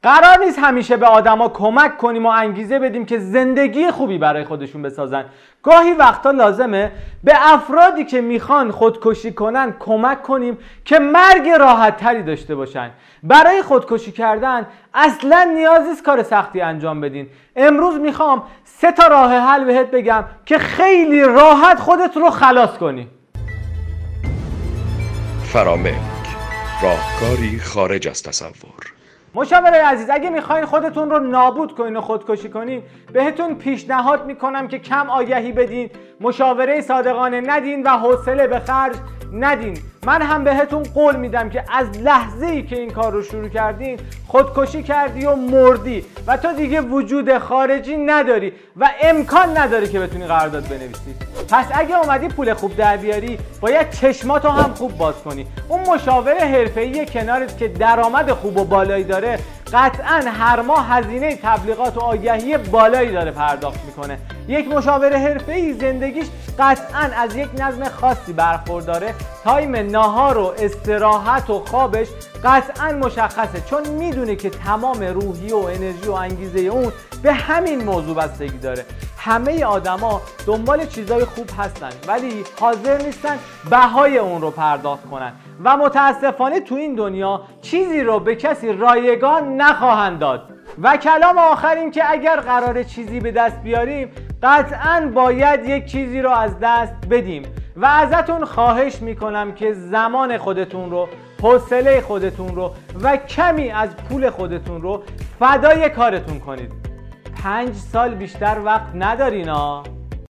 قرار نیست همیشه به آدما کمک کنیم و انگیزه بدیم که زندگی خوبی برای خودشون بسازن. گاهی وقتا لازمه به افرادی که میخوان خودکشی کنن کمک کنیم که مرگ راحت تری داشته باشن. برای خودکشی کردن اصلا نیازی نیست کار سختی انجام بدین. امروز میخوام 3 تا راه حل بهت بگم که خیلی راحت خودت رو خلاص کنی. فراملک، راهکاری خارج از تصور. مشاورای عزیز، اگه میخواین خودتون رو نابود کنین و خودکشی کنین، بهتون پیشنهاد میکنم که کم آگهی بدین، مشاوره صادقانه ندین و حوصله به خرج ندین. من هم بهتون قول میدم که از لحظه ای که این کار رو شروع کردین خودکشی کردی و مردی و تو دیگه وجود خارجی نداری و امکان نداره که بتونی قرارداد بنویسی. پس اگه اومدی پول خوب در بیاری باید چشماتو هم خوب باز کنی. اون مشاور حرفه‌ای کنارت که درآمد خوب و بالایی داره قطعاً هر ماه هزینه تبلیغات و آگهی بالایی داره پرداخت میکنه. یک مشاور حرفه‌ای زندگیش قطعاً از یک نظم خاصی برخورداره. تایم ناهار و استراحت و خوابش قطعاً مشخصه، چون میدونه که تمام روحی و انرژی و انگیزه اون به همین موضوع بستگی داره. همه آدما دنبال چیزای خوب هستن ولی حاضر نیستن بهای اون رو پرداخت کنن و متاسفانه تو این دنیا چیزی رو به کسی رایگان نخواهند داد. و کلام آخر این که اگر قراره چیزی به دست بیاریم قطعاً باید یک چیزی رو از دست بدیم و ازتون خواهش میکنم که زمان خودتون رو، حوصله خودتون رو و کمی از پول خودتون رو فدای کارتون کنید. 5 سال بیشتر وقت ندارین ها.